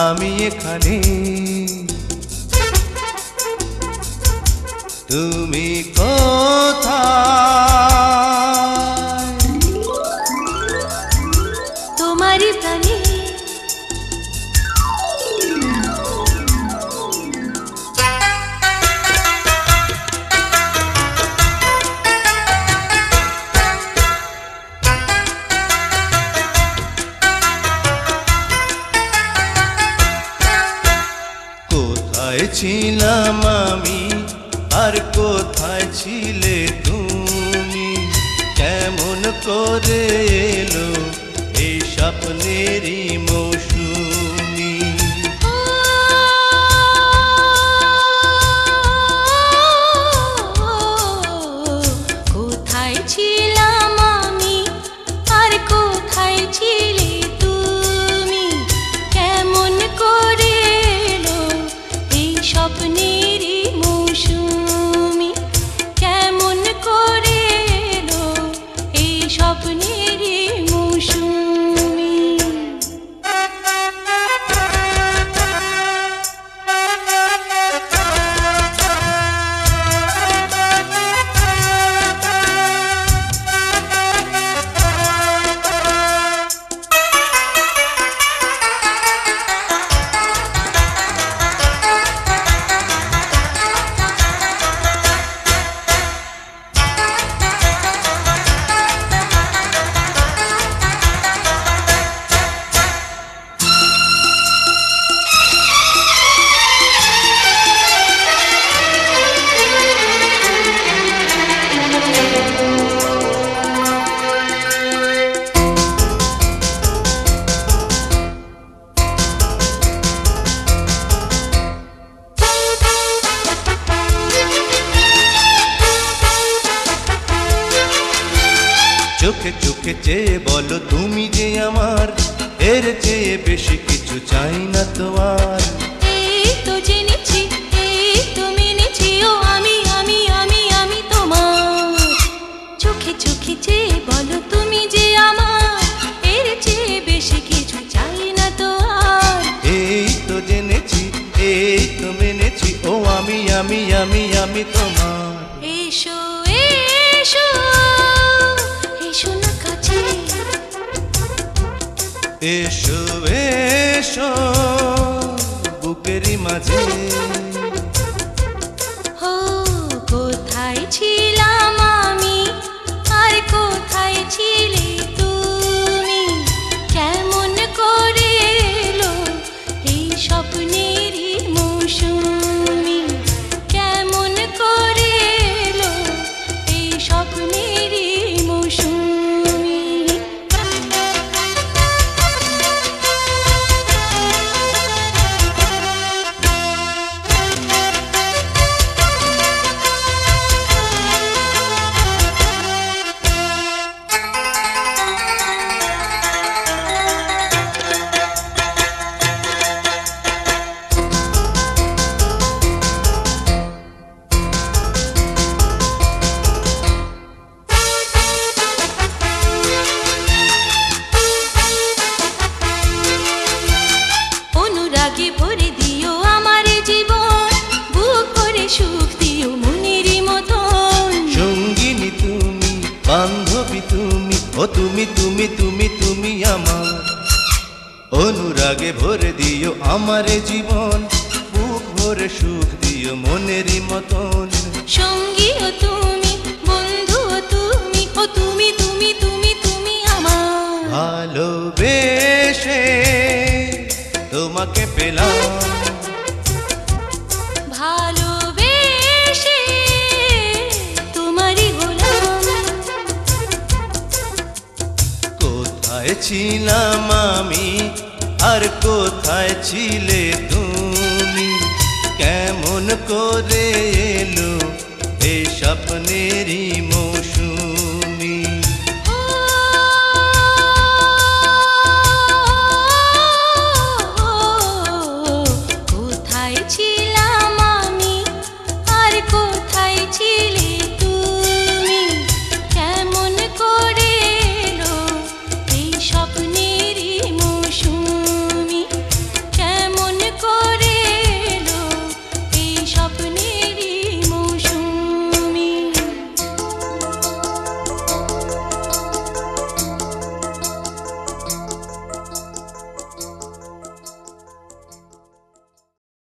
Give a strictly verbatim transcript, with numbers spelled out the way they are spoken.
আমি এখানে, তুমি কোথায়? তোমারই প্রাণে কোথায় ছিলাম আমি আর কোথায় ছিলে তুমি? কেমন করে এলো এই স্বপ্নেরই মৌসুমি? কোথায় ছিলাম আমি আর কোথায় ছিলে তুমি? কেমন করে এলো এই স্বপ্নেরই মৌসুমি? কেমন করে এলো এই স্বপ্নেরই মৌসুমি? চোখে চোখে চেয়ে বলো তুমি যে আমার, এর চেয়ে বেশি কিছু চাই না তো আর। এই তো জেনেছি, এই তো মেনেছি, ও আমি আমি আমি আমি তোমার। চোখে চোখে চেয়ে বলো তুমি যে আমার, এর চেয়ে বেশি কিছু চাই না তো আর। এই তো জেনেছি, এই তো মেনেছি, ও আমি আমি আমি আমি তোমার। এসো এসো এসো না কাছে, এসো এসো বুকেরই মাঝে। হো কোথায় ছিলাম আমি আর কোথায় ছিলে তুমি? কেমন করে এলো এই স্বপ্নেরই মৌসুমি? কেমন করে এলো এই স্বপ্নেরই মৌসুমি? অনুরাগে ভরে দিও আমার জীবন, বুক ভরে সুখ দিও মনেরই মতন। সঙ্গিনী তুমি, বান্ধবী তুমি, ও তুমি তুমি তুমি তুমি আমার। অনুরাগে ভরে দিও আমার জীবন, বুক ভরে সুখ দিও মনেরই মতন। সঙ্গীও তুমি, বন্ধুও তুমি, ও তুমি তুমি তুমি তুমি আমার। ভালোবেসে তোমাকে পেলাম, ভালোবেসে তোমারই হলাম। কোথায় ছিলাম আমি আর কোথায় ছিলে তুমি? কেমন করে এলো এই স্বপ্নেরই মৌ